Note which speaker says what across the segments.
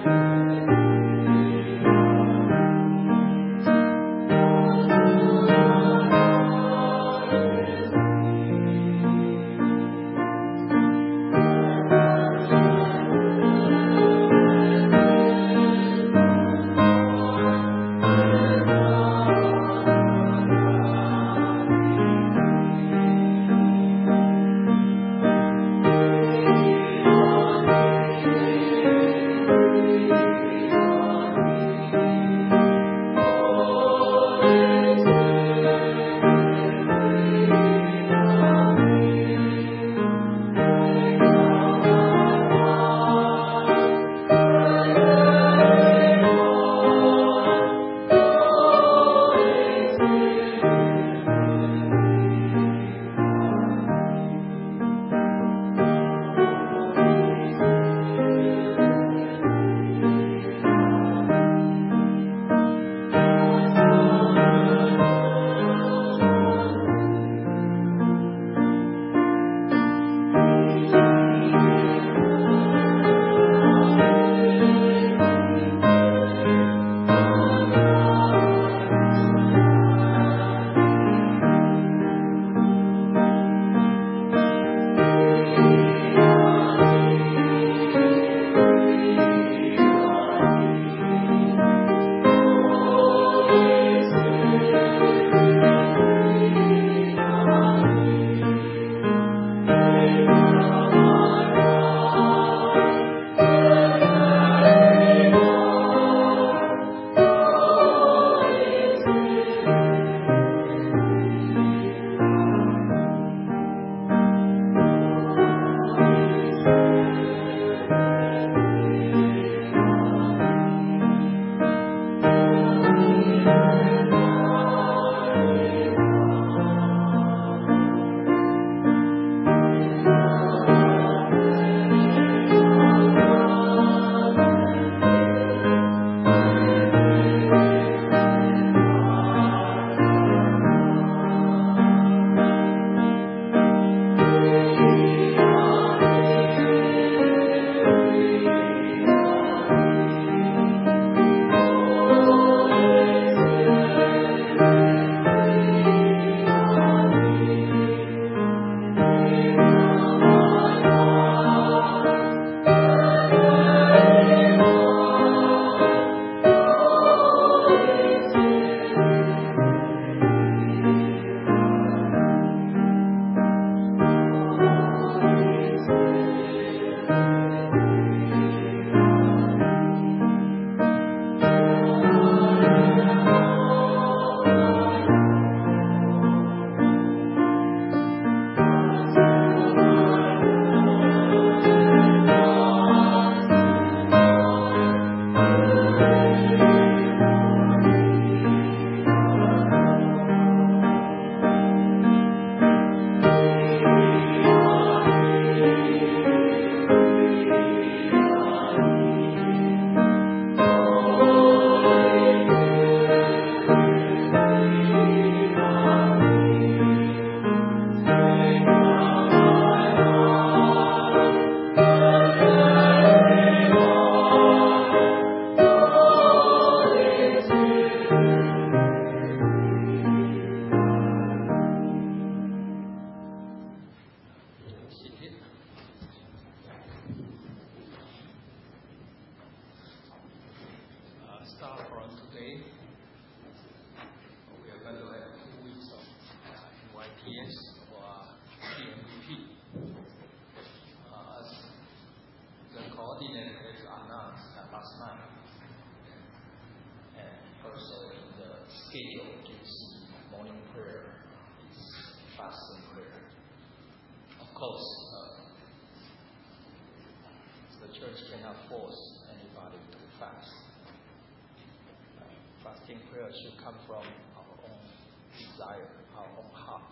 Speaker 1: Should come from our own desire, our own heart.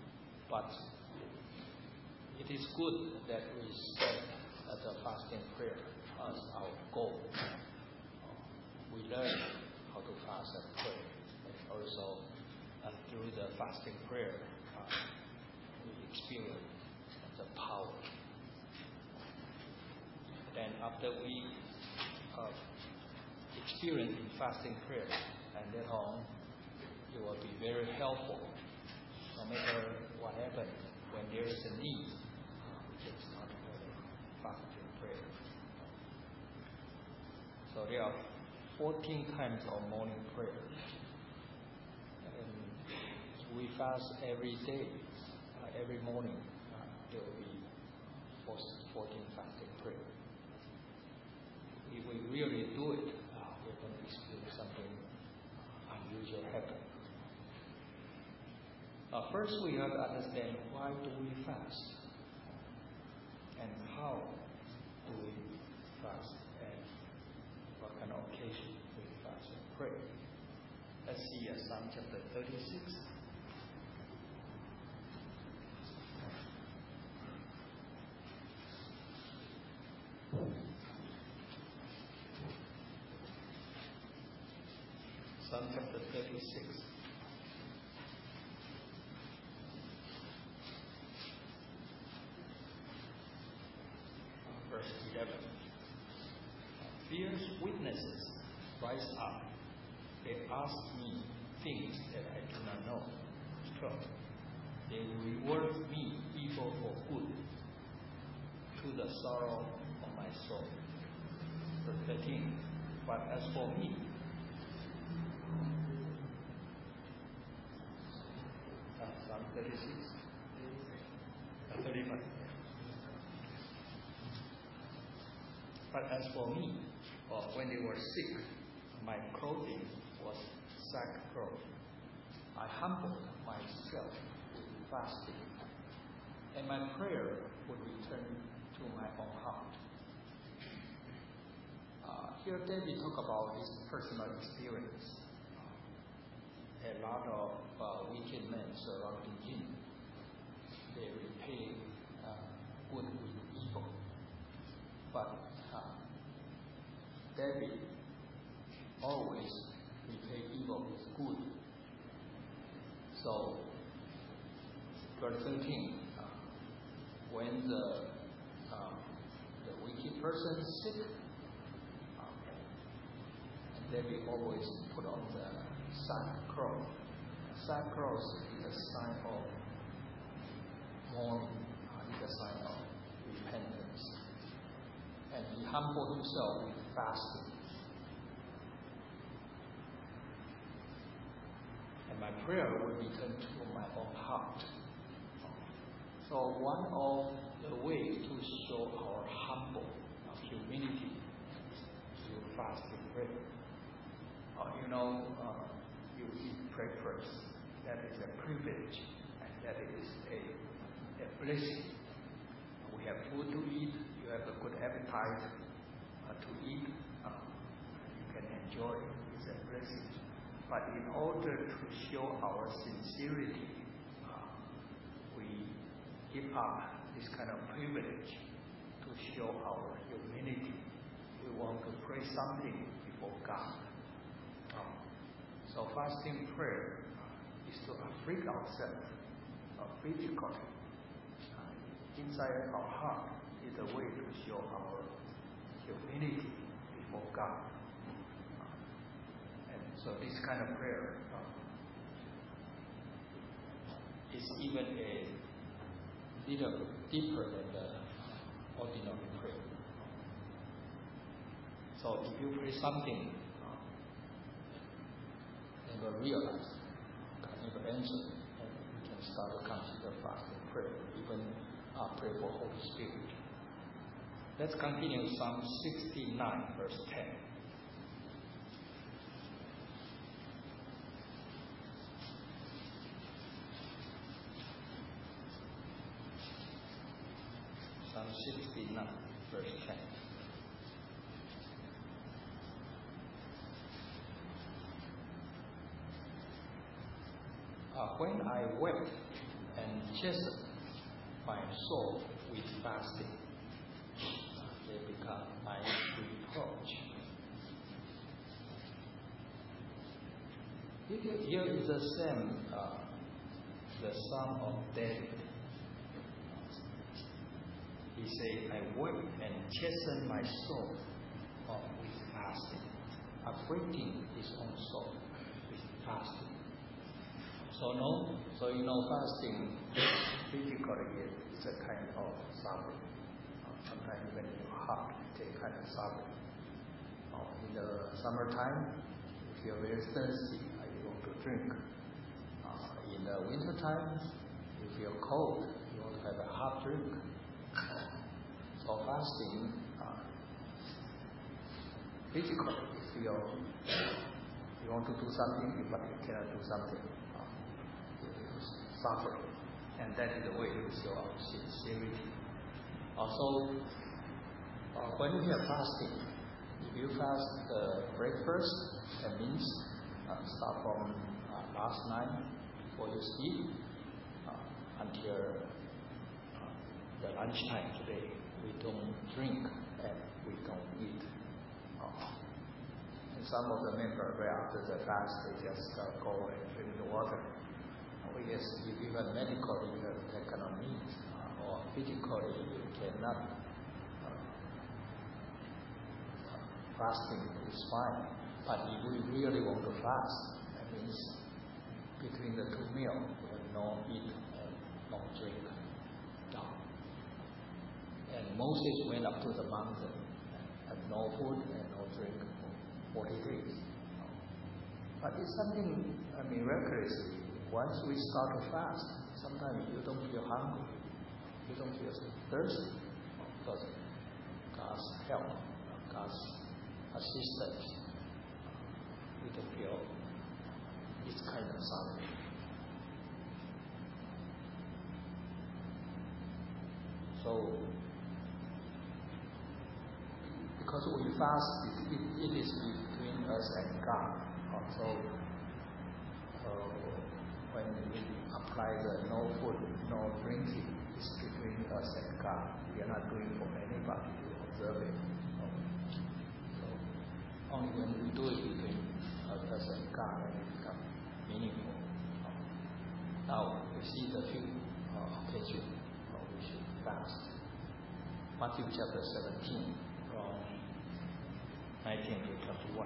Speaker 1: But it is good that we set the fasting prayer as our goal. We learn how to fast and pray. And also, through the fasting prayer, we experience the power. Then after we experience in fasting prayer, and then on, it will be very helpful. No matter what happens, when there is a need, we can start with fasting prayer. So there are 14 times of morning prayer. And we fast every day, every morning. There will be 14 fasting prayer. If we really do it, we're going to experience something unusual happen. First, we have to understand why do we fast, and how do we fast, and what kind of occasion we fast and pray. Let's see Psalm chapter 36. Psalm chapter 36. Verse 11. Fierce witnesses rise up. They ask me things that I do not know. 12. They reward me evil for good, to the sorrow of my soul. Verse 13. But as for me, Psalm 36, 35. But as for me, when they were sick, my clothing was sackcloth. I humbled myself with fasting, and my prayer would return to my own heart. Here David talk about his personal experience. A lot of wicked men surrounding him. They repay good with evil. But David always repay evil with good. So, verse 13, when the wicked person is sick, David always put on the sackcloth. Sackcloth is a sign of mourning, is a sign of repentance. And he humbled himself with fasting. And my prayer will return to my own heart. So one of the ways to show our humble humility is through fasting prayer. You eat breakfast. That is a privilege, and that is a blessing. We have food to eat. You have a good appetite to eat. You can enjoy it. It's a blessing. But in order to show our sincerity, we give up this kind of privilege to show our humility. We want to pray something before God. So fasting prayer is to afflict ourselves physically. Inside our heart is a way to show our humility before God. And so this kind of prayer is even a little deeper than the ordinary prayer. So if you pray something, never realize, God never answer, and you can start to consider fasting prayer, even pray for Holy Spirit. Let's continue Psalm 69, verse 10. Psalm 69, verse 10. When I wept and chastened my soul with fasting, they become my reproach. Here is the same, the Psalm of David. He said, I wept and chastened my soul with fasting. afflicting his own soul with fasting. So fasting physically is a kind of suffering. Sometimes when your heart take kind of suffering. In the summertime, if you're very thirsty, you want to drink. In the wintertime, you feel cold, you want to have a hot drink. So fasting, physically, if you want to do something, but you cannot do something, you suffer. And that is the way you show our sincerity. Also, when we are fasting, if you fast breakfast, that means start from last night before you sleep until the lunchtime today. We don't drink and we don't eat. And some of the members, right after the fast, they just go and drink the water. Yes, if even medically they cannot eat, or physically you cannot, fasting is fine. But if we really want to fast, that means between the two meals, we have no eat and no drink. And Moses went up to the mountain and no food and no drink for 40 days. But it's something miraculous. Once we start to fast, sometimes you don't feel hungry, you don't feel thirsty, because God's help, God's assistance, we don't feel this kind of suffering. So, because we fast, it is between us and God. Also, when we apply the no food, no drinking, it's between us and God. We are not doing for anybody to observe it. So only when we do it between us and God, it becomes meaningful. Now we see the few occasions we should fast. Matthew chapter 17, from 19 to 21.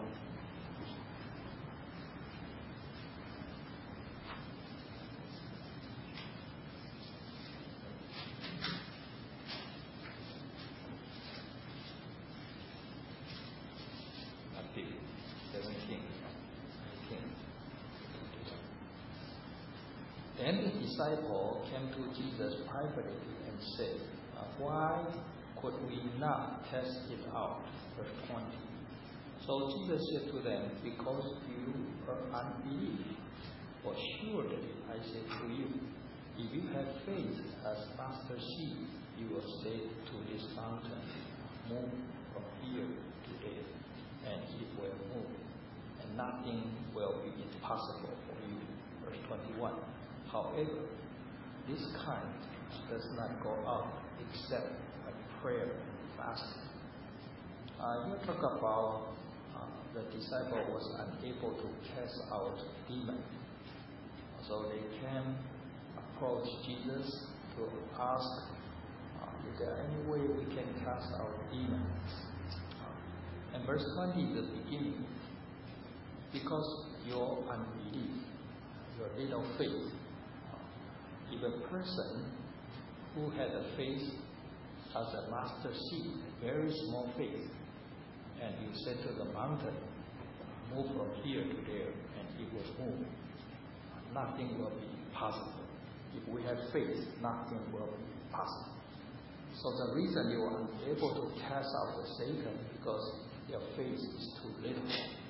Speaker 1: Then the disciple came to Jesus privately and said, why could we not test it out? Verse 20. So Jesus said to them, because you are unbelief. For surely I say to you, if you have faith as mustard seed, you will say to this mountain, move from here to there, and it will move, and nothing will be impossible for you. Verse 21. However, this kind does not go out except by prayer and fasting. You talk about the disciple was unable to cast out demons. So they can approach Jesus to ask, is there any way we can cast out demons? And verse 20 is the beginning. Because your unbelief, your little faith, if a person who had a faith as a mustard seed, very small faith, and you said to the mountain, move from here to there, and it will move, nothing will be possible. If we have faith, nothing will be possible. So the reason you are unable to cast out the Satan, because your faith is too little.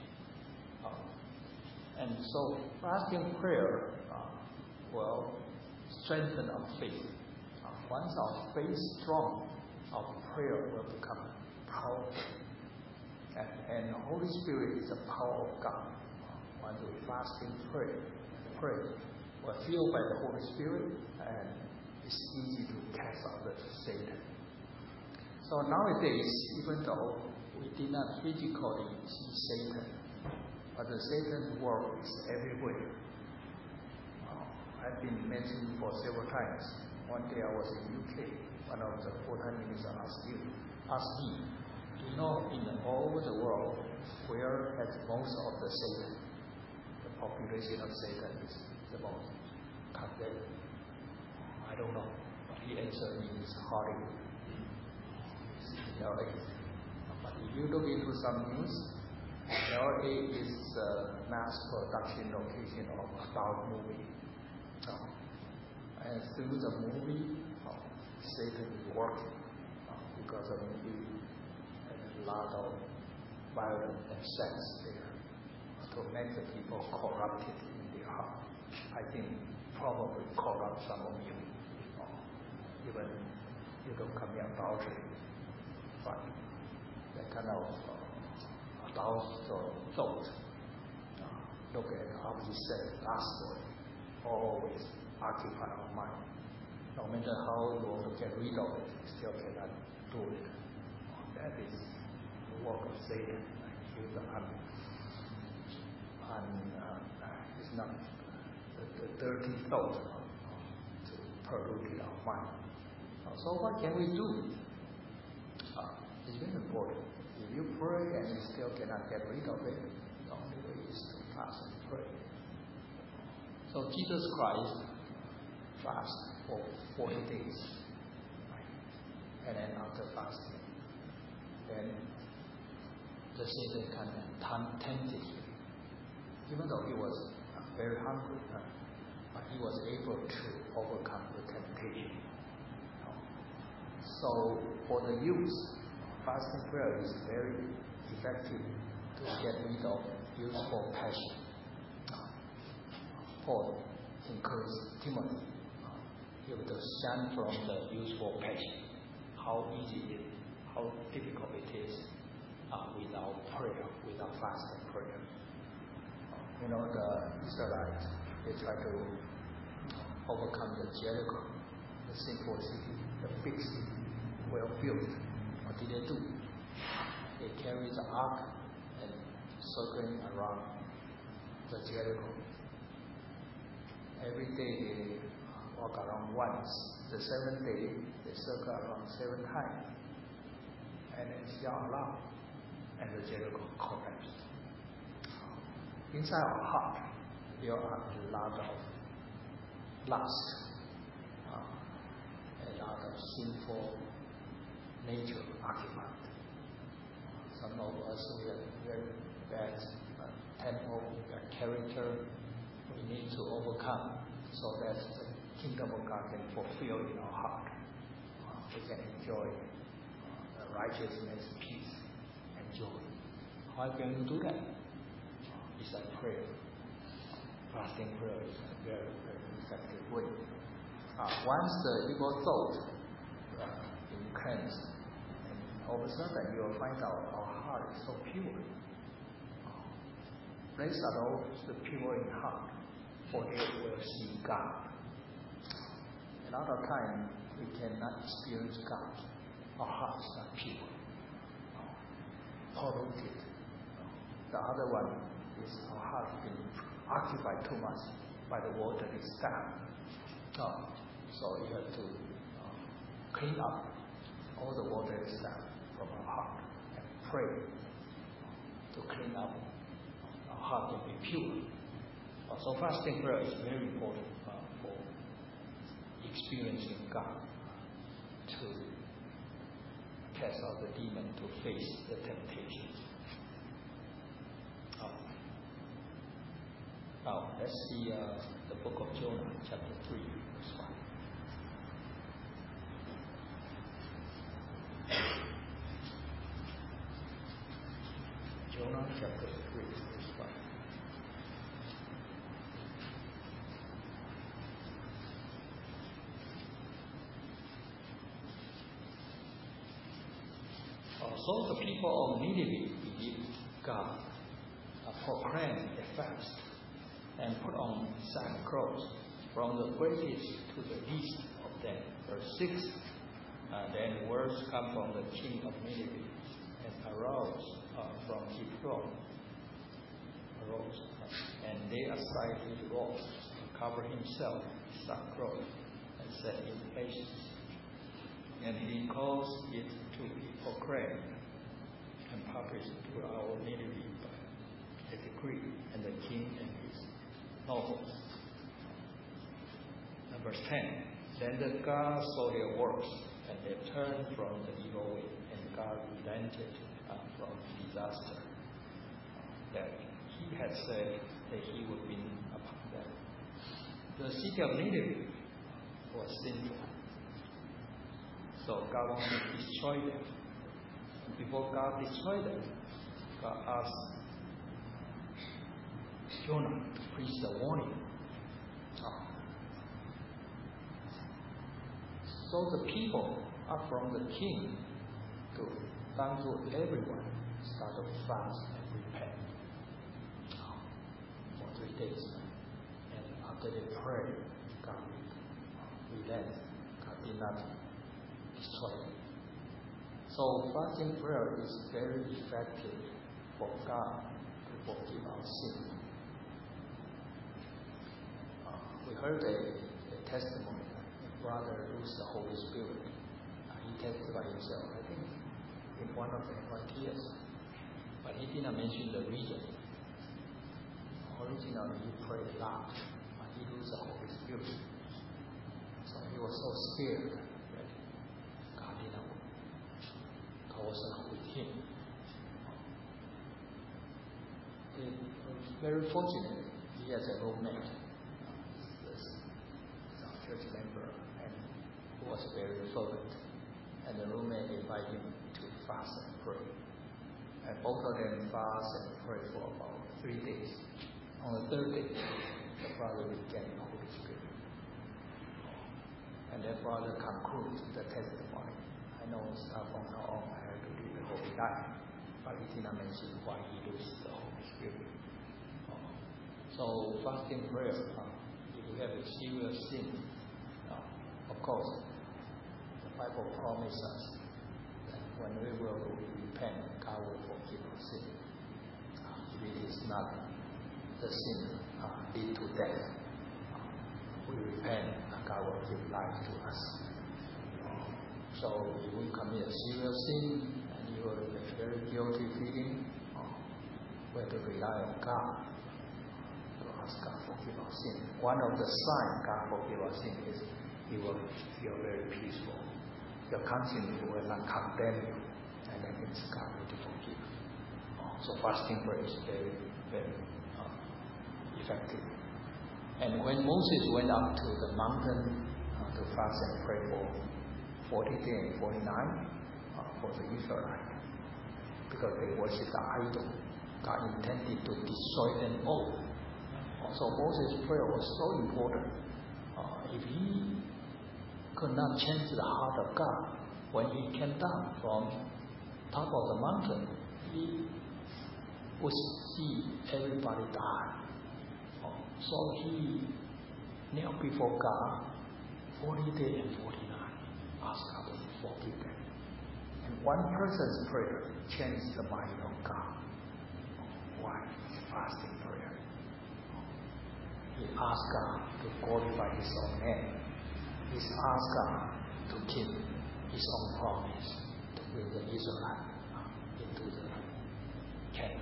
Speaker 1: And so fasting prayer will strengthen our faith. Once our faith is strong, our prayer will become powerful. And the Holy Spirit is the power of God. Once we fasting pray, we're filled by the Holy Spirit, and it's easy to cast out the Satan. So nowadays, even though we did not physically see Satan, but the Satan's work is everywhere. I've been mentioned for several times. One day I was in UK. One of the full-time ministers asked me, do you know in all over the world where has has most of the Satan. The population of Satan is the most. I don't know, but he answered me is Hollywood. LA. But if you look into some news, LA is mass production location of adult movie. And through the movie, Satan is working because the movie has a lot of violence and sex there to make the people corrupted in their heart. I think probably corrupt some of you. Even you don't commit adultery, but that kind of adult thought. Look at how he said last word, always occupy our mind. No matter how you want to get rid of it, you still cannot do it. That is the work of Satan. He's the army. And it's not the dirty thought to pollute our mind. So what can we do? It's very important. If you pray and you still cannot get rid of it, the only way is to fast and pray. So Jesus Christ fasted for 40 days. And then after fasting, then the Satan kind of tempted him. Even though he was very hungry, but he was able to overcome the temptation. So for the youth, fasting prayer is very effective to get rid of youthful passion. Paul encouraged Timothy he would shun from the youthful passion. How easy it is, how difficult it is without prayer, without fasting prayer. You know, the Israelites, they try to overcome the Jericho, the sinful city, the big city, well built. What did they do? They carried the ark and circling around the Jericho. Every day they walk around once. The seventh day they circle around 7 times. And then shout aloud, and the Jericho collapsed. Inside our heart, there are a lot of lust, a lot of sinful nature occupied. Some of us we have very bad temple, bad character. We need to overcome so that the kingdom of God can fulfill in our heart. We can enjoy righteousness, peace, and joy. How can you do that? It's a prayer. Fasting prayer is a very, very effective way. Once the evil thought is cleansed, and all of a sudden you will find out our heart is so pure. Blessed are those the pure in heart, for they will see God. A lot of time we cannot experience God. Our hearts are pure, polluted. The other one is our heart being occupied too much by the watery stuff. So you have to clean up all the watery stuff from our heart and pray to clean up our heart to be pure. So fasting prayer is very important for experiencing God, to cast out the demon, to face the temptations. Now, let's see the book of Jonah, chapter 3, verse 1. Jonah, chapter 3, verse 1. So the people of Nineveh believed God, proclaimed a fast, and put on sackcloth, from the greatest to the least of them. Verse 6, then words come from the king of Nineveh, and arose from his throne, and laid aside his robes, and covered himself with sackcloth, and said in patience. And he caused it to be proclaimed and published to our Nineveh noble. Verse 10. Then the God saw their works, and they turned from the evil way, and God relented from disaster that He had said that He would bring upon them. The city of Nineveh was sinful, so God wanted to destroy them. And before God destroyed them, God asked Jonah to preach the warning. So the people, up from the king down to everyone, started to fast and repent for 3 days. And after they prayed, God relented. God did not destroy them. So fasting prayer is very effective for God to forgive our sin. We heard a testimony. Brother lose the Holy Spirit. He testified himself, I think, in one of the volunteers. But he did not mention the reason. Originally, he prayed a lot, but he lost the Holy Spirit. So he was so scared that God did not was with him. Very fortunate, he has a roommate, our church member, was very fervent, and the roommate invited him to fast and pray. And both of them fast and pray for about 3 days. On the 3rd day, the brother began the Holy Spirit. And that brother concludes the testimony. I know it's not on how long I have to live a holy life, but he did not mention why he loses the Holy Spirit. So fasting prayer, if we have a serious sin, of course, the Bible promises us that when we will repent, God will forgive our sin. If it is not the sin lead to death, we repent, God will give life to us. So if we commit a serious sin and you have a very guilty feeling, we have to rely on God to ask God to forgive our sin. One of the signs God forgive our sin is you will feel very peaceful. Your conscience will not condemn you, and that means God will forgive. So fasting prayer is very, very effective. And when Moses went up to the mountain to fast and pray for 40 days and 49 for the Israelites, because they worship the idol, God intended to destroy them all. So Moses' prayer was so important. If he could not change the heart of God, when he came down from top of the mountain, he would see everybody die. So he knelt before God 40 days and 49, asked God to forgive them. And one person's prayer changed the mind of God. Why? Fasting prayer. He asked God to glorify His own name. He asked God to keep His own promise to bring the Israelites into the camp.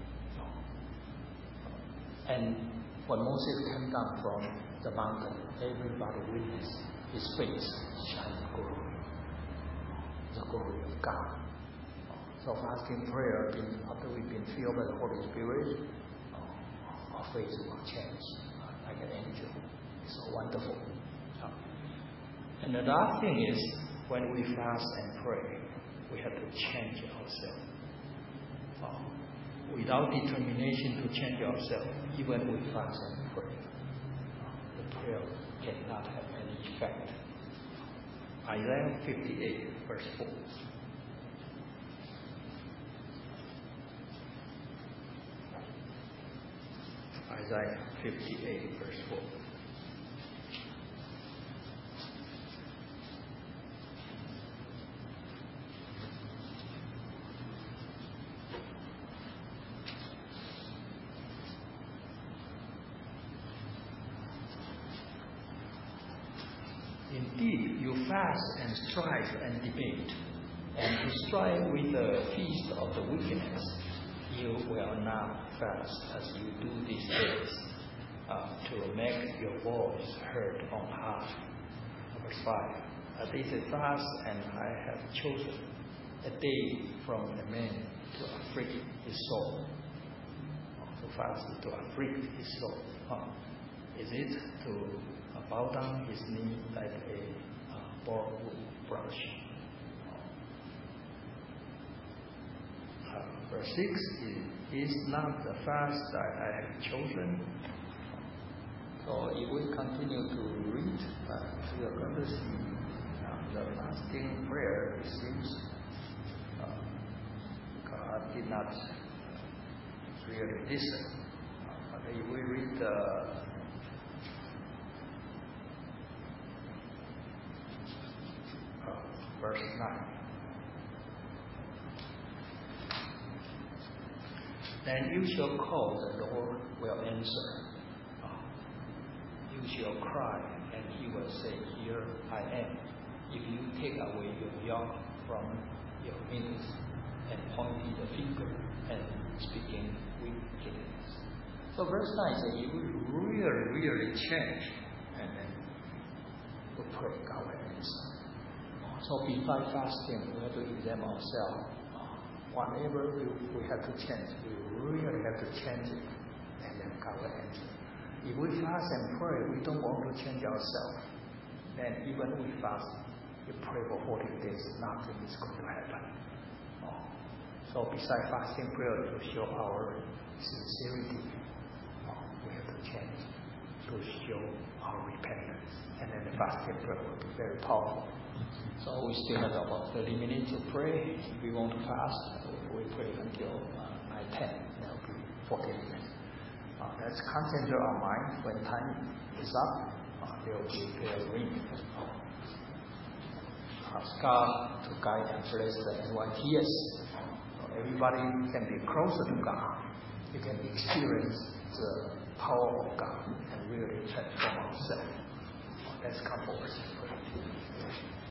Speaker 1: And when Moses came down from the mountain, everybody witnessed his face shining glory, the glory of God. So fasting prayer, after we've been filled by the Holy Spirit, our face will change like an angel. It's so wonderful. And the last thing is, when we fast and pray, we have to change ourselves. Without determination to change ourselves, even we fast and pray, the prayer cannot have any effect. Isaiah 58, verse 4. Isaiah 58, verse 4. Indeed, you fast and strive and debate, and to strive with the feast of the wickedness. You will not fast as you do these days, to make your voice heard on high. Number 5. This is fast, and I have chosen a day from a man to afflict his soul. To fast to afflict his soul. Is it to bow down his knee like a ballroom brush? Verse 6 is not the fast that I have chosen. So if we continue to read, we are going to see the fasting prayer. It seems God did not really listen. If we read verse 9. Then you shall call, the Lord will answer. You shall cry, and he will say, Here I am. If you take away your yoke from your midst, and pointing the finger and speaking wickedness. So verse 9 says, if we really change, and then we pray, God will answer. So before fasting, we have to examine ourselves. Whatever we have to change, we really have to change it, and then God will answer. If we fast and pray, we don't want to change ourselves, then even we fast, we pray for 40 days, nothing is going to happen. So besides fasting prayer to show our sincerity, we have to change to show our repentance, and then the fasting prayer will be very powerful. So we still have about 30 minutes to pray. If we want to fast, we pray until 9:10. That will be 40 minutes. Let's concentrate our mind. When time is up, there will be a ring. Ask God to guide and bless everyone here. So everybody can be closer to God. You can experience the power of God and really transform ourselves. Let's come forward.